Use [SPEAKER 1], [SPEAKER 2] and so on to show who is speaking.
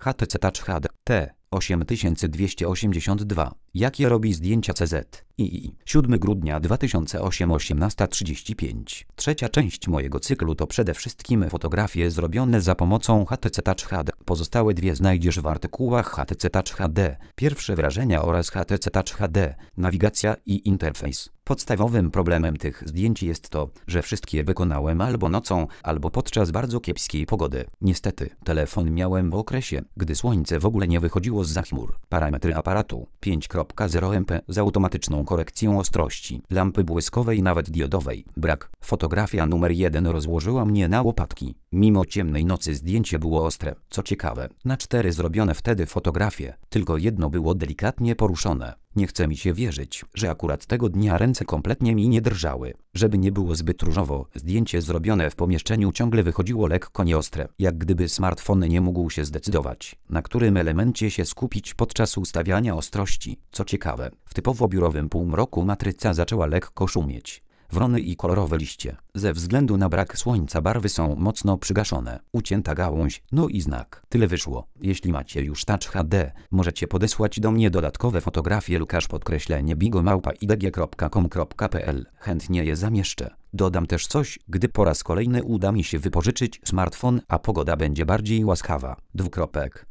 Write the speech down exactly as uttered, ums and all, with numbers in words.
[SPEAKER 1] H T C Touch H D T osiem tysięcy dwieście osiemdziesiąt dwa. Jakie robi zdjęcia C Z I I. siódmego grudnia dwa tysiące ósmego, osiemnasta trzydzieści pięć. Trzecia część mojego cyklu to przede wszystkim fotografie zrobione za pomocą H T C Touch H D. Pozostałe dwie znajdziesz w artykułach H T C Touch H D. Pierwsze wrażenia oraz H T C Touch H D. Nawigacja i interfejs. Podstawowym problemem tych zdjęć jest to, że wszystkie wykonałem albo nocą, albo podczas bardzo kiepskiej pogody. Niestety, telefon miałem w okresie, gdy słońce w ogóle nie wychodziło zza chmur. Parametry aparatu pięć przecinek zero M P z automatyczną korekcją ostrości, lampy błyskowej nawet diodowej. Brak. Fotografia numer jeden rozłożyła mnie na łopatki. Mimo ciemnej nocy zdjęcie było ostre. Co ciekawe, na cztery zrobione wtedy fotografie, tylko jedno było delikatnie poruszone. Nie chce mi się wierzyć, że akurat tego dnia ręce kompletnie mi nie drżały. Żeby nie było zbyt różowo, zdjęcie zrobione w pomieszczeniu ciągle wychodziło lekko nieostre, jak gdyby smartfon nie mógł się zdecydować, na którym elemencie się skupić podczas ustawiania ostrości. Co ciekawe, w typowo biurowym półmroku matryca zaczęła lekko szumieć. Wrony i kolorowe liście, ze względu na brak słońca barwy są mocno przygaszone. Ucięta gałąź, no i znak. Tyle wyszło. Jeśli macie już Touch H D, możecie podesłać do mnie dodatkowe fotografie Lukasz podkreślenie bigo małpa idg kropka com kropka pl. Chętnie je zamieszczę. Dodam też coś, gdy po raz kolejny uda mi się wypożyczyć smartfon, a pogoda będzie bardziej łaskawa. Dwukropek.